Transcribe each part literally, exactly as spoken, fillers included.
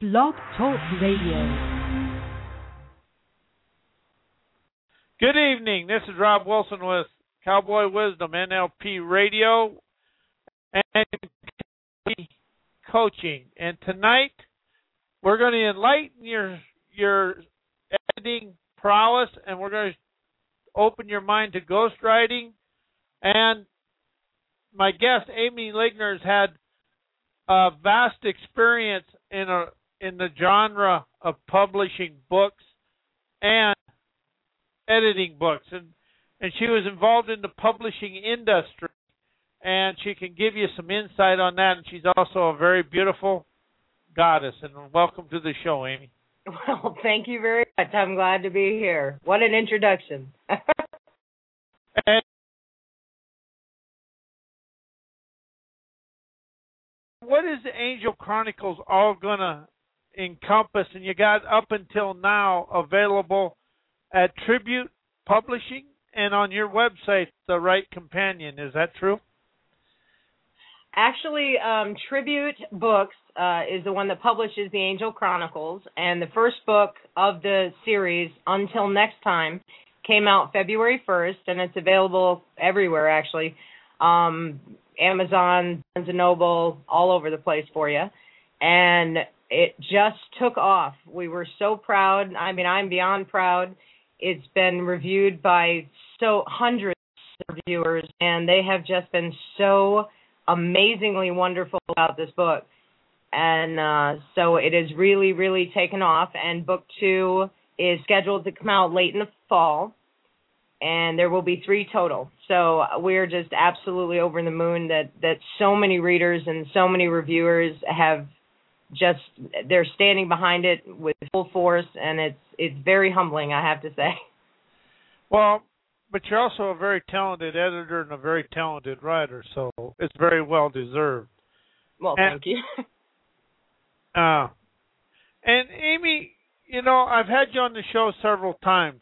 Blog Talk Radio. Good evening. This is Rob Wilson with Cowboy Wisdom N L P Radio and Coaching. And tonight we're going to enlighten your your editing prowess, and we're going to open your mind to ghostwriting. And my guest, Amy Ligner, has had a vast experience in a in the genre of publishing books and editing books, and and she was involved in the publishing industry, and she can give you some insight on that. And she's also a very beautiful goddess. And welcome to the show, Amy. Well, thank you very much. I'm glad to be here. What an introduction. And what is the Angel Chronicles all gonna encompass? And you got up until now available at Tribute Publishing and on your website, The Right Companion. Is that true? Actually, um, Tribute Books uh, is the one that publishes the Angel Chronicles, and the first book of the series, Until Next Time, came out February first, and it's available everywhere, actually. Um, Amazon, Barnes and Noble, all over the place for you. And it just took off. We were so proud. I mean, I'm beyond proud. It's been reviewed by so hundreds of reviewers, and they have just been so amazingly wonderful about this book. And uh, so it has really, really taken off. And book two is scheduled to come out late in the fall, and there will be three total. So we're just absolutely over the moon that, that so many readers and so many reviewers have just, they're standing behind it with full force, and it's it's very humbling, I have to say. Well, but you're also a very talented editor and a very talented writer, so it's very well deserved. Well, and, thank you. uh, and Amy, you know, I've had you on the show several times.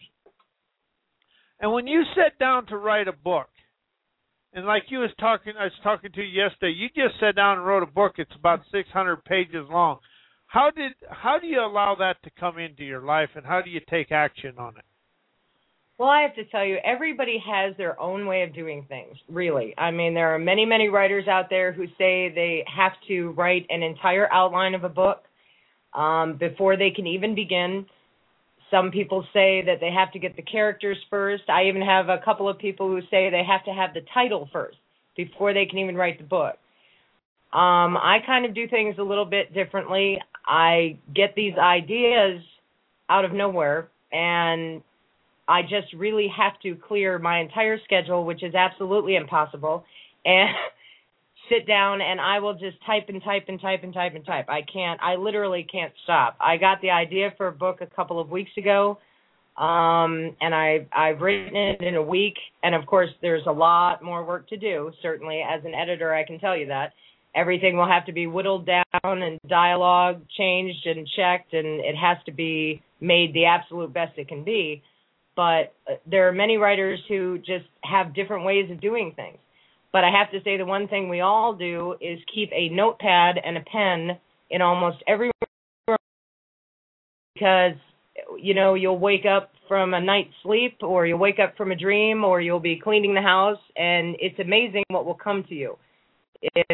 And when you sit down to write a book, and like you was talking, I was talking to you yesterday, you just sat down and wrote a book. It's about six hundred pages long. How did how do you allow that to come into your life, and how do you take action on it? Well, I have to tell you, everybody has their own way of doing things, really. I mean, there are many, many writers out there who say they have to write an entire outline of a book um, before they can even begin. Some people say that they have to get the characters first. I even have a couple of people who say they have to have the title first before they can even write the book. Um, I kind of do things a little bit differently. I get these ideas out of nowhere, and I just really have to clear my entire schedule, which is absolutely impossible, and sit down, and I will just type and type and type and type and type. I can't, I literally can't stop. I got the idea for a book a couple of weeks ago, um, and I, I've written it in a week, and of course there's a lot more work to do. Certainly, as an editor, I can tell you that. Everything will have to be whittled down and dialogue changed and checked, and it has to be made the absolute best it can be. But there are many writers who just have different ways of doing things. But I have to say the one thing we all do is keep a notepad and a pen in almost every room, because, you know, you'll wake up from a night's sleep, or you'll wake up from a dream, or you'll be cleaning the house, and it's amazing what will come to you. If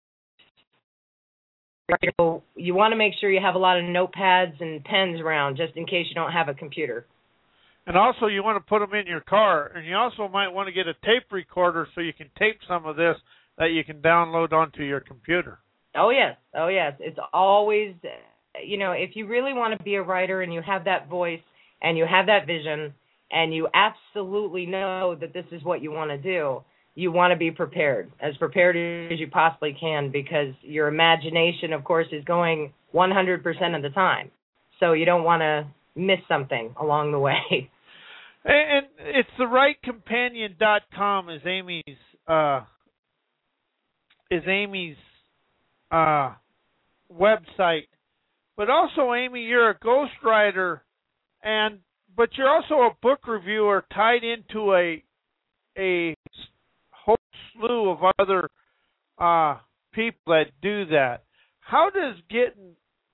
you want to make sure you have a lot of notepads and pens around, just in case you don't have a computer. And also, you want to put them in your car, and you also might want to get a tape recorder so you can tape some of this that you can download onto your computer. Oh, yes. Oh, yes. It's always, you know, if you really want to be a writer and you have that voice and you have that vision and you absolutely know that this is what you want to do, you want to be prepared, as prepared as you possibly can, because your imagination, of course, is going one hundred percent of the time. So you don't want to miss something along the way. And it's the right companion dot com is Amy's uh, is Amy's uh, website. But also, Amy, you're a ghostwriter, and but you're also a book reviewer tied into a a whole slew of other uh, people that do that. How does getting re-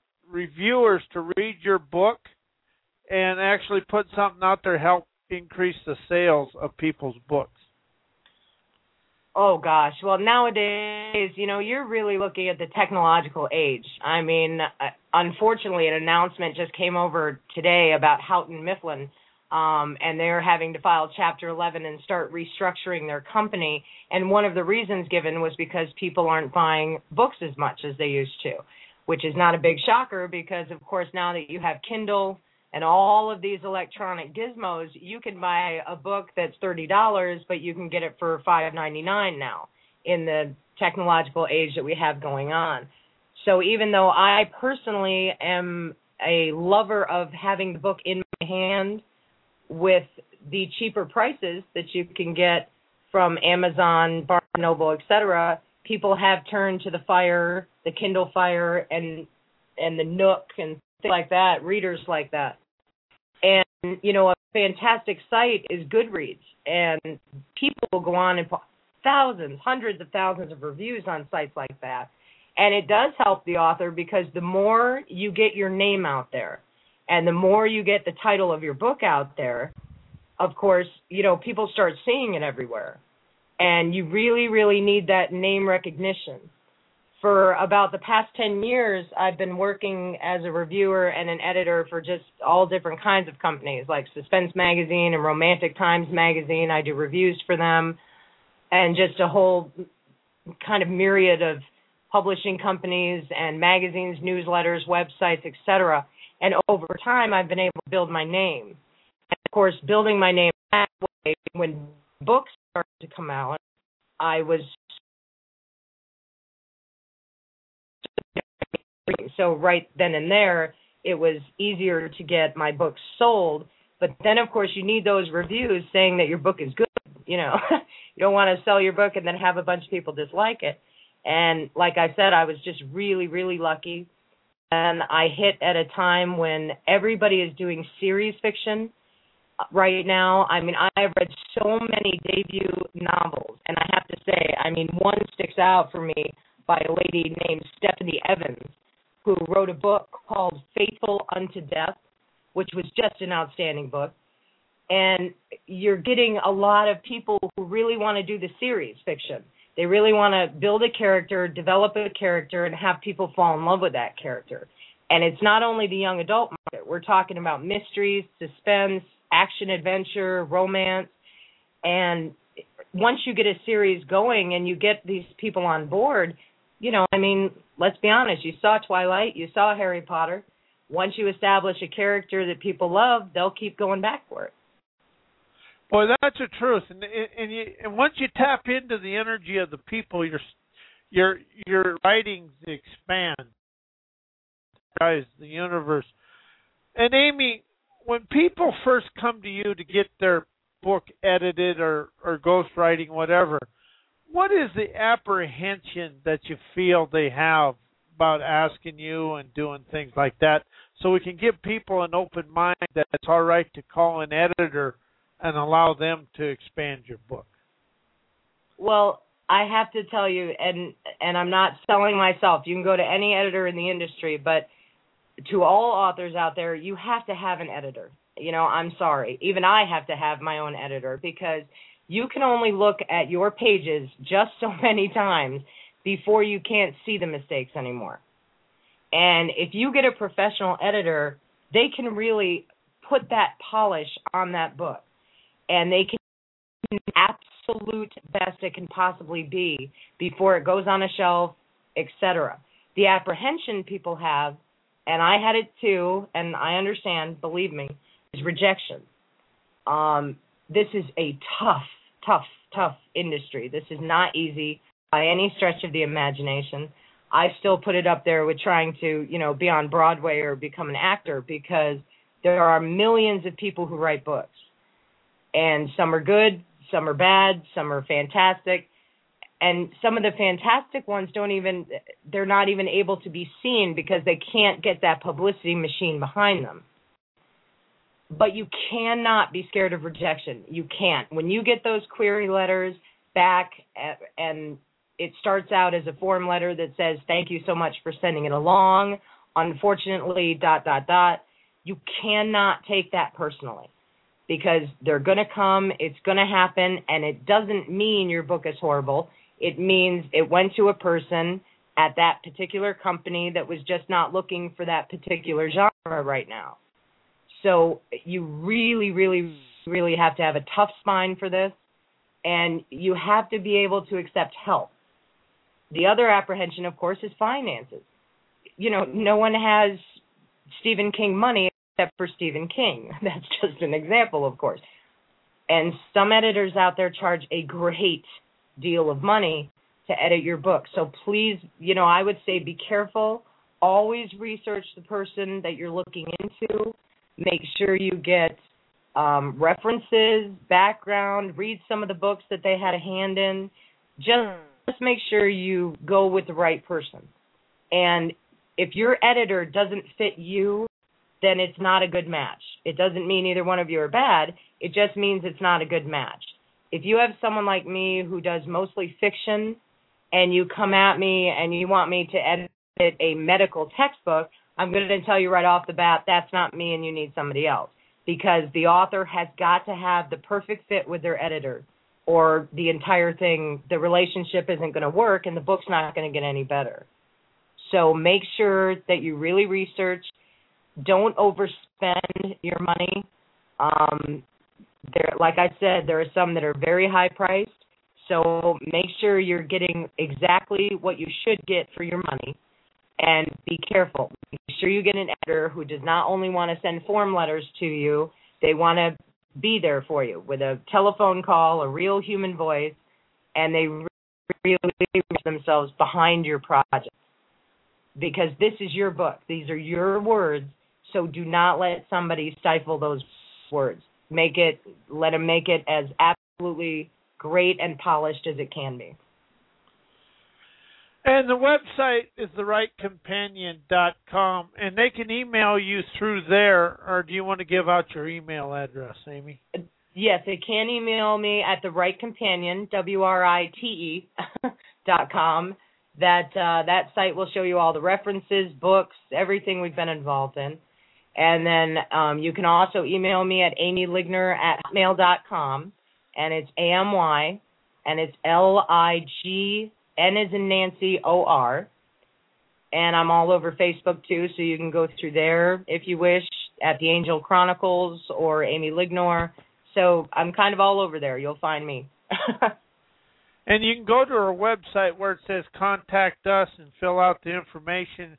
reviewers to read your book and actually put something out there, help increase the sales of people's books? Oh, gosh. Well, nowadays, you know, you're really looking at the technological age. I mean, unfortunately, an announcement just came over today about Houghton Mifflin, um, and they're having to file Chapter eleven and start restructuring their company. And one of the reasons given was because people aren't buying books as much as they used to, which is not a big shocker because, of course, now that you have Kindle and all of these electronic gizmos, you can buy a book that's thirty dollars, but you can get it for five ninety-nine now in the technological age that we have going on. So even though I personally am a lover of having the book in my hand with the cheaper prices that you can get from Amazon, Barnes and Noble, et cetera, people have turned to the Fire, the Kindle Fire, and and the Nook and things like that, readers like that. And, you know, a fantastic site is Goodreads, and people will go on and put thousands, hundreds of thousands of reviews on sites like that. And it does help the author because the more you get your name out there and the more you get the title of your book out there, of course, you know, people start seeing it everywhere. And you really, really need that name recognition. For about the past ten years, I've been working as a reviewer and an editor for just all different kinds of companies, like Suspense Magazine and Romantic Times Magazine. I do reviews for them, and just a whole kind of myriad of publishing companies and magazines, newsletters, websites, et cetera. And over time, I've been able to build my name. And, of course, building my name that way, when books started to come out, I was so right then and there, it was easier to get my books sold. But then, of course, you need those reviews saying that your book is good. You know, you don't want to sell your book and then have a bunch of people dislike it. And like I said, I was just really, really lucky. And I hit at a time when everybody is doing series fiction right now. I mean, I've read so many debut novels. And I have to say, I mean, one sticks out for me by a lady named Stephanie Evans, who wrote a book called Faithful Unto Death, which was just an outstanding book. And you're getting a lot of people who really want to do the series fiction. They really want to build a character, develop a character, and have people fall in love with that character. And it's not only the young adult market. We're talking about mysteries, suspense, action-adventure, romance. And once you get a series going and you get these people on board, you know, I mean, let's be honest. You saw Twilight. You saw Harry Potter. Once you establish a character that people love, they'll keep going back for it. Boy, that's the truth. And and, you, and once you tap into the energy of the people, your your your writings expand, guys, the universe. And Amy, when people first come to you to get their book edited or or ghostwriting, whatever, what is the apprehension that you feel they have about asking you and doing things like that, so we can give people an open mind that it's all right to call an editor and allow them to expand your book? Well, I have to tell you, and and I'm not selling myself. You can go to any editor in the industry, but to all authors out there, you have to have an editor. You know, I'm sorry. Even I have to have my own editor, because you can only look at your pages just so many times before you can't see the mistakes anymore. And if you get a professional editor, they can really put that polish on that book. And they can do the absolute best it can possibly be before it goes on a shelf, et cetera. The apprehension people have, and I had it too, and I understand, believe me, is rejection. Um, this is a tough, tough, tough industry. This is not easy by any stretch of the imagination. I still put it up there with trying to, you know, be on Broadway or become an actor, because there are millions of people who write books. And some are good, some are bad, some are fantastic. And some of the fantastic ones don't even, they're not even able to be seen because they can't get that publicity machine behind them. But you cannot be scared of rejection. You can't. When you get those query letters back and it starts out as a form letter that says, thank you so much for sending it along, unfortunately, dot, dot, dot. You cannot take that personally because they're going to come, it's going to happen, and it doesn't mean your book is horrible. It means it went to a person at that particular company that was just not looking for that particular genre right now. So you really, really, really have to have a tough spine for this, and you have to be able to accept help. The other apprehension, of course, is finances. You know, no one has Stephen King money except for Stephen King. That's just an example, of course. And some editors out there charge a great deal of money to edit your book. So please, you know, I would say be careful. Always research the person that you're looking into. Make sure you get um, references, background, read some of the books that they had a hand in. Just, just make sure you go with the right person. And if your editor doesn't fit you, then it's not a good match. It doesn't mean either one of you are bad. It just means it's not a good match. If you have someone like me who does mostly fiction and you come at me and you want me to edit a medical textbook, I'm going to tell you right off the bat, that's not me and you need somebody else, because the author has got to have the perfect fit with their editor, or the entire thing, the relationship isn't going to work and the book's not going to get any better. So make sure that you really research. Don't overspend your money. Um, there, like I said, there are some that are very high priced, so make sure you're getting exactly what you should get for your money. And be careful. Make sure you get an editor who does not only want to send form letters to you, they want to be there for you with a telephone call, a real human voice, and they really put themselves behind your project. Because this is your book. These are your words, so do not let somebody stifle those words. Make it, let them make it as absolutely great and polished as it can be. And the website is the right companion dot com, and they can email you through there, or do you want to give out your email address, Amy? Yes, they can email me at the right companion, W R I T E, dot com. That, uh, that site will show you all the references, books, everything we've been involved in. And then um, you can also email me at amy ligner at hotmail dot com, and it's A M Y, and it's L I G N as in Nancy, O R. And I'm all over Facebook, too, so you can go through there if you wish, at the Angel Chronicles or Amy Lignor. So I'm kind of all over there. You'll find me. And you can go to our website where it says Contact Us and fill out the information.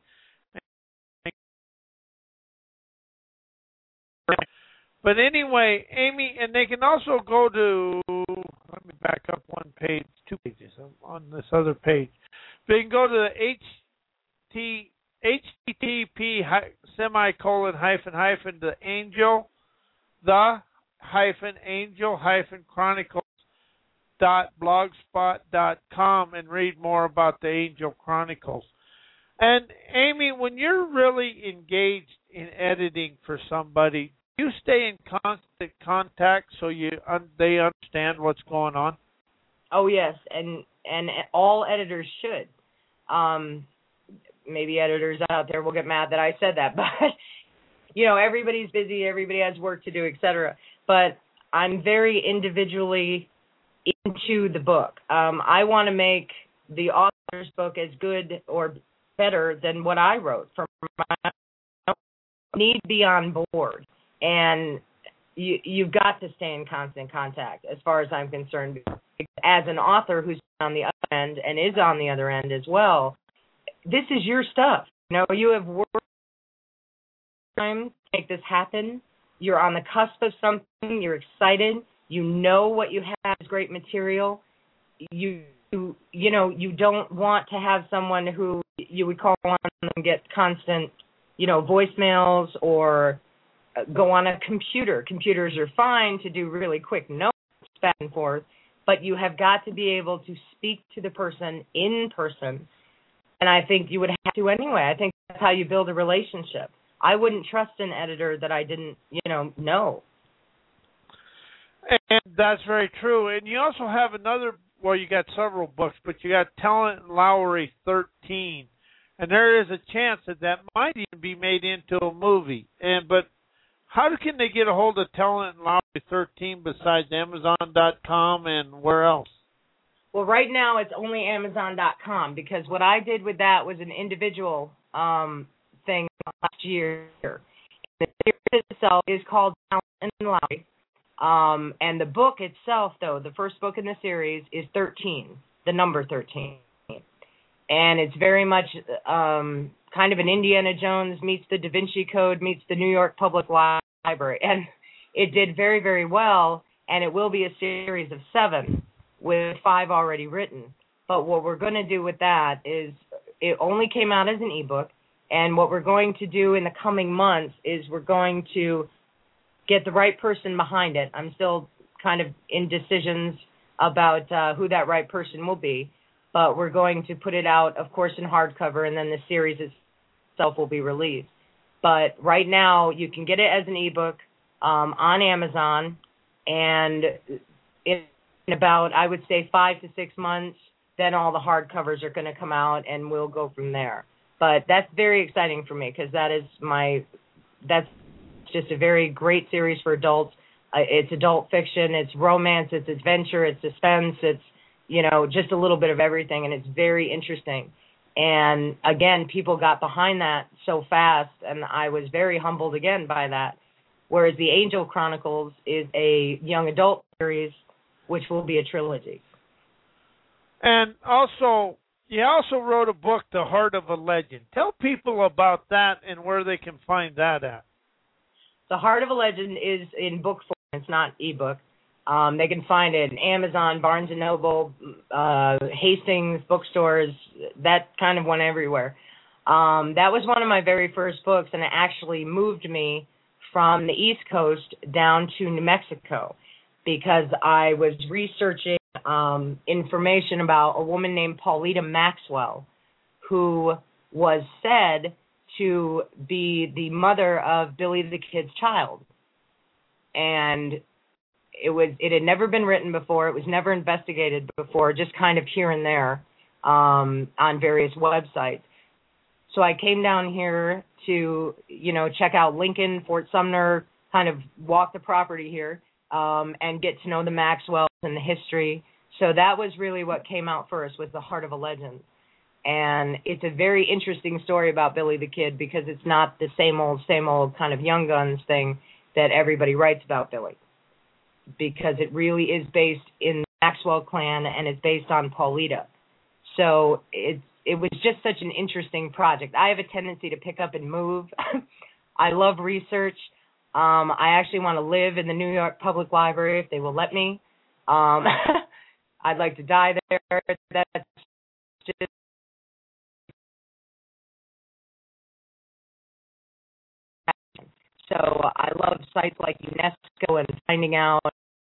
But anyway, Amy, and they can also go to, let me back up one page, two pages on this other page. They can go to the H T T P semicolon hyphen hyphen the angel, the hyphen angel hyphen chronicles dot blogspot dot com and read more about the Angel Chronicles. And Amy, when you're really engaged in editing for somebody, do you stay in constant contact so you un- they understand what's going on? Oh yes, and and all editors should. Um, maybe editors out there will get mad that I said that, but you know, everybody's busy, everybody has work to do, et cetera. But I'm very individually into the book. Um, I want to make the author's book as good or better than what I wrote. From my need to be on board, and you, you've got to stay in constant contact, as far as I'm concerned. As an author who's on the other end and is on the other end as well, this is your stuff. You know, you have worked time to make this happen. You're on the cusp of something. You're excited. You know what you have is great material. You, you, you know, you don't want to have someone who you would call on and get constant, you know, voicemails or go on a computer. Computers are fine to do really quick notes back and forth, but you have got to be able to speak to the person in person. And I think you would have to anyway. I think that's how you build a relationship. I wouldn't trust an editor that I didn't, you know, know. And that's very true. And you also have another, well, you got several books, but you got Talent Lowry thirteen. and there is a chance that that might even be made into a movie. And but how can they get a hold of Talent and Lowry thirteen besides Amazon dot com and where else? Well, right now it's only Amazon dot com because what I did with that was an individual um, thing last year. The series itself is called Talent and Lowry. Um, and the book itself, though, the first book in the series is thirteen, the number thirteen. And it's very much um, kind of an Indiana Jones meets the Da Vinci Code meets the New York Public Library. And it did very, very well, and it will be a series of seven with five already written. But what we're going to do with that is it only came out as an ebook, and what we're going to do in the coming months is we're going to get the right person behind it. I'm still kind of in decisions about uh, who that right person will be, but we're going to put it out, of course, in hardcover, and then the series itself will be released. But right now, you can get it as an ebook um, on Amazon, and in about, I would say, five to six months, then all the hardcovers are going to come out, and we'll go from there. But that's very exciting for me because that is my, that's just a very great series for adults. Uh, it's adult fiction, it's romance, it's adventure, it's suspense, it's, you know, just a little bit of everything, and it's very interesting. And again, people got behind that so fast, and I was very humbled again by that. Whereas the Angel Chronicles is a young adult series, which will be a trilogy. And also, you also wrote a book, The Heart of a Legend. Tell people about that and where they can find that at. The Heart of a Legend is in book form. It's not ebook. Um, they can find it in Amazon, Barnes and Noble, uh, Hastings bookstores. That kind of went everywhere. Um, that was one of my very first books, and it actually moved me from the East Coast down to New Mexico because I was researching um, information about a woman named Paulita Maxwell, who was said to be the mother of Billy the Kid's child. And it was it had never been written before. It was never investigated before, just kind of here and there um, on various websites. So I came down here to, you know, check out Lincoln, Fort Sumner, kind of walk the property here um, and get to know the Maxwells and the history. So that was really what came out first, was The Heart of a Legend. And it's a very interesting story about Billy the Kid because it's not the same old, same old kind of Young Guns thing that everybody writes about Billy, because it really is based in the Maxwell clan and it's based on Paulita. So it, it was just such an interesting project. I have a tendency to pick up and move. I love research. Um, I actually want to live in the New York Public Library if they will let me. Um, I'd like to die there. That's just So I love sites like UNESCO and finding out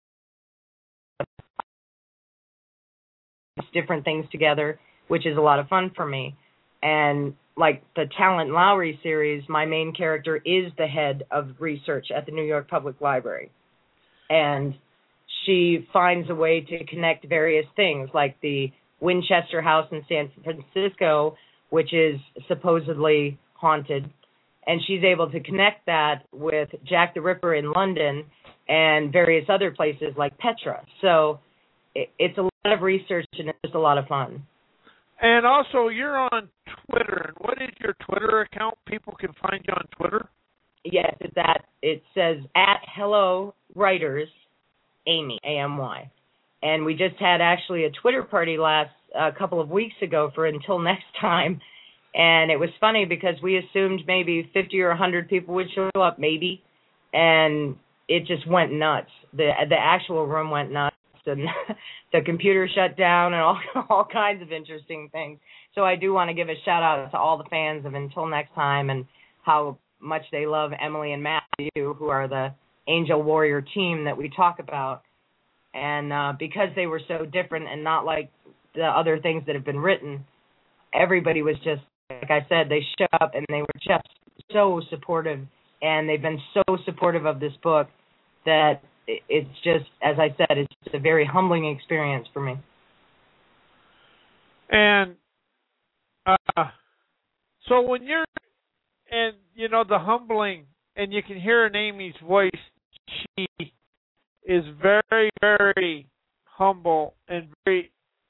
different things together, which is a lot of fun for me. And like the Talent Lowry series, my main character is the head of research at the New York Public Library. And she finds a way to connect various things, like the Winchester House in San Francisco, which is supposedly haunted. And she's able to connect that with Jack the Ripper in London and various other places like Petra. So it, it's a lot of research and it's just a lot of fun. And also, you're on Twitter. And what is your Twitter account? People can find you on Twitter? Yes, it's at, it says at Hello Writers, Amy, A M Y. And we just had actually a Twitter party last a uh, couple of weeks ago for Until Next Time. And it was funny because we assumed maybe fifty or one hundred people would show up, maybe, and it just went nuts. The the actual room went nuts, and the computer shut down, and all all kinds of interesting things. So I do want to give a shout out to all the fans of Until Next Time and how much they love Emily and Matthew, who are the Angel Warrior team that we talk about. And uh, because they were so different and not like the other things that have been written, everybody was just, like I said, they showed up and they were just so supportive, and they've been so supportive of this book that it's just, as I said, it's just a very humbling experience for me. And uh, So when you're, and you know, the humbling, and you can hear in Amy's voice, she is very, very humble and very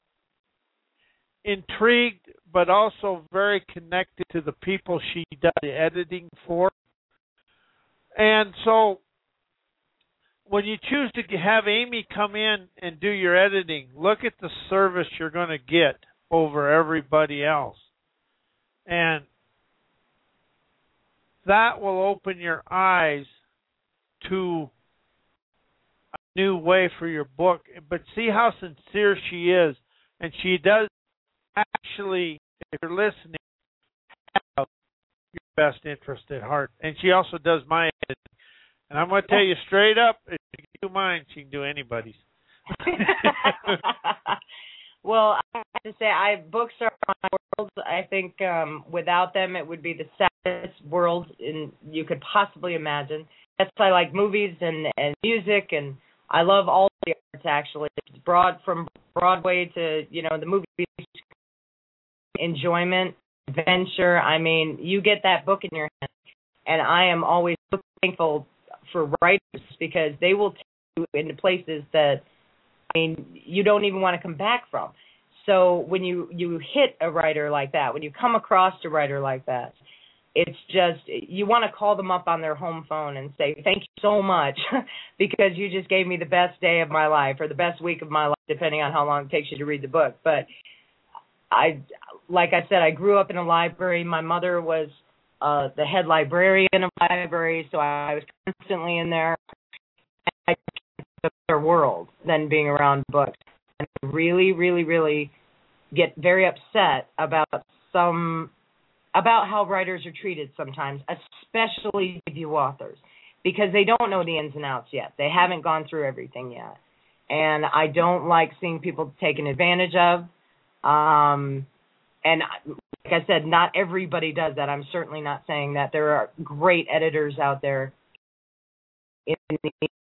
intrigued, but also very connected to the people she does the editing for. And so when you choose to have Amy come in and do your editing, look at the service you're going to get over everybody else. And that will open your eyes to a new way for your book. But see how sincere she is. And she does actually, if you're listening, have your best interest at heart. And she also does my editing. And I'm going to tell you straight up, if she can do mine, she can do anybody's. Well, I have to say, I books are my world. I think um, without them, it would be the saddest world in, you could possibly imagine. That's why I like movies and, and music, and I love all the arts, actually. It's broad, from Broadway to, you know, the movies, enjoyment, adventure. I mean, you get that book in your hand, and I am always so thankful for writers because they will take you into places that, I mean, you don't even want to come back from. So when you, you hit a writer like that, when you come across a writer like that, it's just, you want to call them up on their home phone and say, thank you so much because you just gave me the best day of my life or the best week of my life, depending on how long it takes you to read the book. But I, like I said, I grew up in a library. My mother was uh, the head librarian of the library, so I was constantly in there. I better world than being around books. And I really, really, really get very upset about some about how writers are treated sometimes, especially debut authors, because they don't know the ins and outs yet. They haven't gone through everything yet. And I don't like seeing people taken advantage of. Um, and like I said, not everybody does that. I'm certainly not saying that. There are great editors out there in the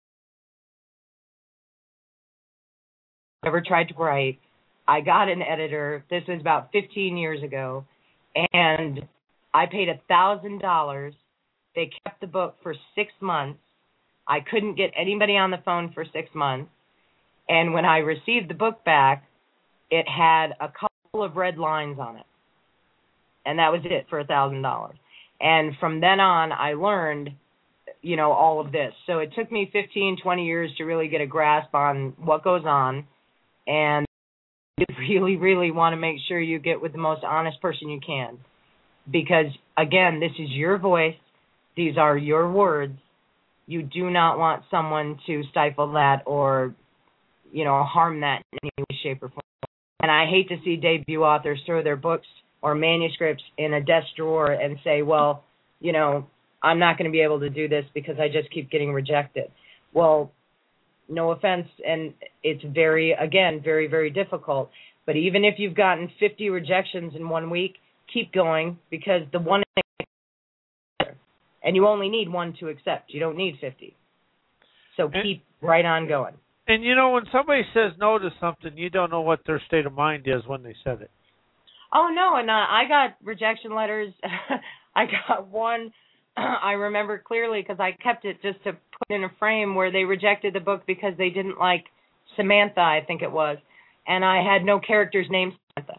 ever tried to write. I got an editor. This was about fifteen years ago, and I paid a thousand dollars. They kept the book for six months. I couldn't get anybody on the phone for six months, and when I received the book back, it had a couple of red lines on it, and that was it for a thousand dollars. And from then on, I learned, you know, all of this. So it took me fifteen, twenty years to really get a grasp on what goes on. And you really, really want to make sure you get with the most honest person you can. Because, again, this is your voice. These are your words. You do not want someone to stifle that or, you know, harm that in any way, shape, or form. And I hate to see debut authors throw their books or manuscripts in a desk drawer and say, well, you know, I'm not going to be able to do this because I just keep getting rejected. Well, no offense, and it's very, again, very, very difficult. But even if you've gotten fifty rejections in one week, keep going because the one, and you only need one to accept. You don't need fifty. So keep and, right on going. And, you know, when somebody says no to something, you don't know what their state of mind is when they said it. Oh, no, and uh, I got rejection letters. I got one. I remember clearly because I kept it just to put in a frame where they rejected the book because they didn't like Samantha, I think it was. And I had no character's name Samantha.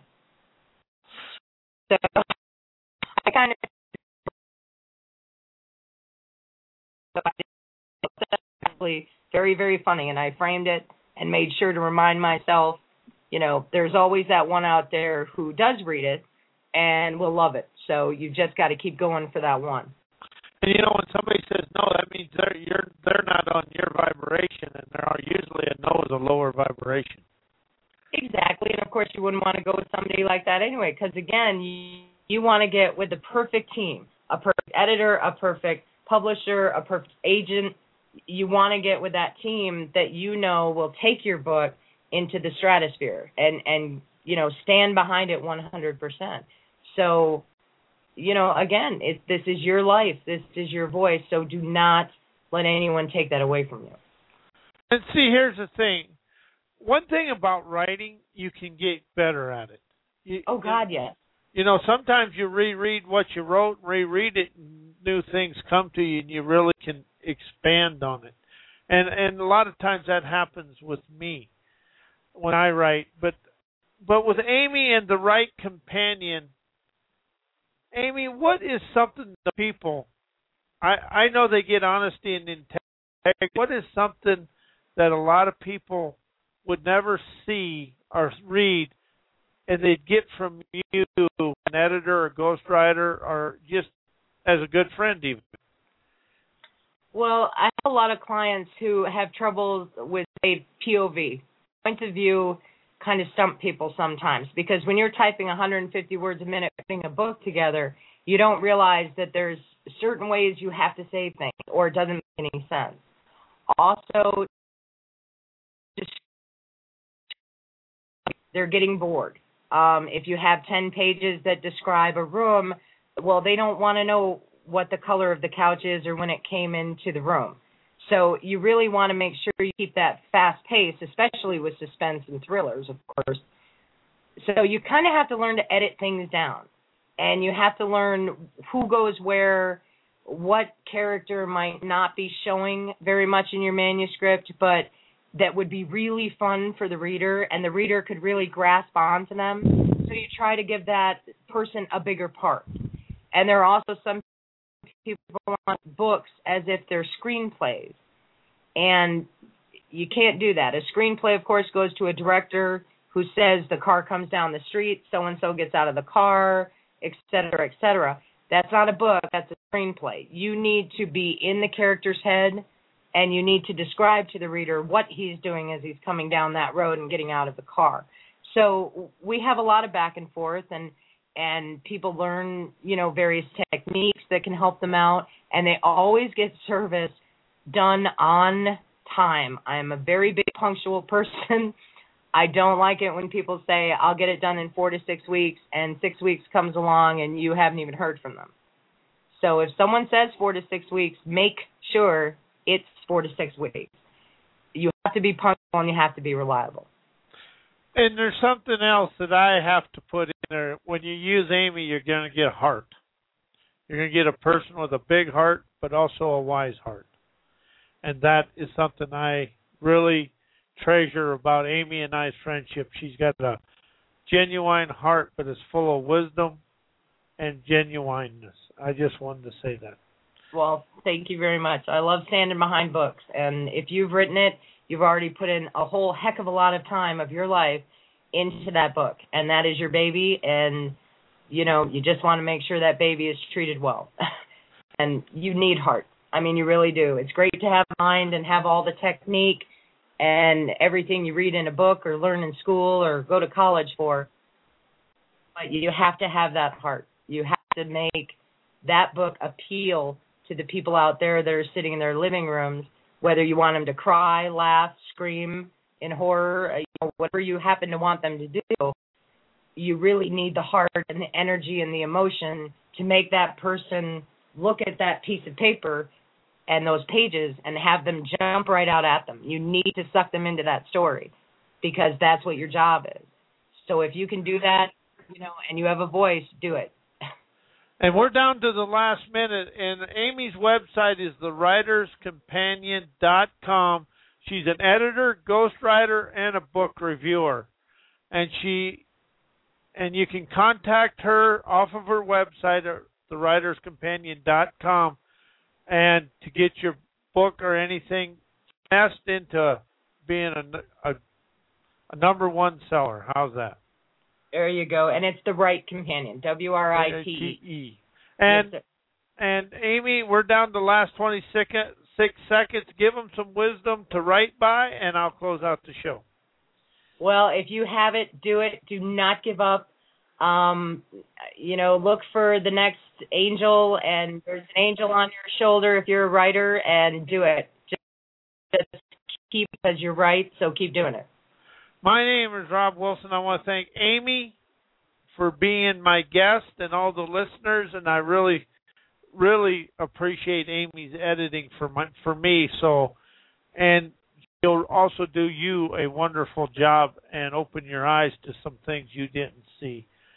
So I kind of very, very funny. And I framed it and made sure to remind myself, you know, there's always that one out there who does read it and will love it. So you just got to keep going for that one. And, you know, when somebody says no, that means they're you're they're not on your vibration, and there are usually a no is a lower vibration. Exactly, and of course you wouldn't want to go with somebody like that anyway, because again, you, you want to get with the perfect team, a perfect editor, a perfect publisher, a perfect agent. You want to get with that team that you know will take your book into the stratosphere and, and you know, stand behind it one hundred percent. So, you know, again, it, this is your life. This is your voice. So do not let anyone take that away from you. And see, here's the thing. One thing about writing, you can get better at it. You, oh, God, yes. you know, sometimes you reread what you wrote and reread it, and new things come to you, and you really can expand on it. And and a lot of times that happens with me when I write. But but with Amy and the Right Companion, Amy, what is something the people? I I know they get honesty and integrity. What is something that a lot of people would never see or read, and they'd get from you, an editor or ghostwriter, or just as a good friend even? Well, I have a lot of clients who have troubles with a P O V, point of view, kind of stump people sometimes, because when you're typing one hundred fifty words a minute, putting a book together, you don't realize that there's certain ways you have to say things, or it doesn't make any sense. Also, they're getting bored. Um, if you have ten pages that describe a room, well, they don't want to know what the color of the couch is or when it came into the room. So you really want to make sure you keep that fast pace, especially with suspense and thrillers, of course. So you kind of have to learn to edit things down, and you have to learn who goes where, what character might not be showing very much in your manuscript, but that would be really fun for the reader, and the reader could really grasp onto them. So you try to give that person a bigger part. And there are also some people want books as if they're screenplays, and you can't do that. A screenplay, of course, goes to a director who says the car comes down the street, so-and-so gets out of the car, et cetera, et cetera. That's not a book, that's a screenplay. You need to be in the character's head, and you need to describe to the reader what he's doing as he's coming down that road and getting out of the car. So we have a lot of back and forth, and and people learn, you know, various techniques that can help them out, and they always get service done on time. I'm a very big punctual person. I don't like it when people say, I'll get it done in four to six weeks, and six weeks comes along and you haven't even heard from them. So if someone says four to six weeks, make sure it's four to six weeks. You have to be punctual and you have to be reliable. And there's something else that I have to put in there. When you use Amy, you're going to get heart. You're going to get a person with a big heart, but also a wise heart. And that is something I really treasure about Amy and I's friendship. She's got a genuine heart, but it's full of wisdom and genuineness. I just wanted to say that. Well, thank you very much. I love standing behind books. And if you've written it, you've already put in a whole heck of a lot of time of your life into that book. And that is your baby. And, you know, you just want to make sure that baby is treated well. And you need heart. I mean, you really do. It's great to have mind and have all the technique and everything you read in a book or learn in school or go to college for. But you have to have that heart. You have to make that book appeal to the people out there that are sitting in their living rooms, whether you want them to cry, laugh, scream in horror, you know, whatever you happen to want them to do. You really need the heart and the energy and the emotion to make that person look at that piece of paper and those pages and have them jump right out at them. You need to suck them into that story because that's what your job is. So if you can do that, you know, and you have a voice, do it. And we're down to the last minute, and Amy's website is the writers companion dot com. She's an editor, ghostwriter, and a book reviewer. And she and you can contact her off of her website at the writers companion dot com and to get your book or anything passed into being a, a, a number one seller. How's that? There you go. And it's The Right Companion, W R I T E. And, yes, and Amy, we're down to the last twenty-six seconds. Give them some wisdom to write by, and I'll close out the show. Well, if you have it, do it. Do not give up. Um, you know, look for the next angel, and there's an angel on your shoulder if you're a writer, and do it. Just, just keep, because you're right, so keep doing it. My name is Rob Wilson. I want to thank Amy for being my guest and all the listeners, and I really, really appreciate Amy's editing for my for me. So, and she'll also do you a wonderful job and open your eyes to some things you didn't see.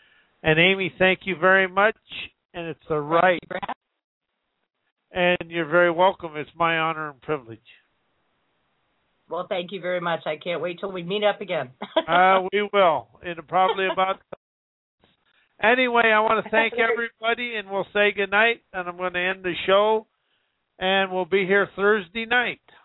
And Amy, thank you very much. And it's a right. And you're very welcome. It's my honor and privilege. Well, thank you very much. I can't wait till we meet up again. uh, we will. In probably about. Anyway, I want to thank everybody, and we'll say goodnight. And I'm going to end the show, and we'll be here Thursday night.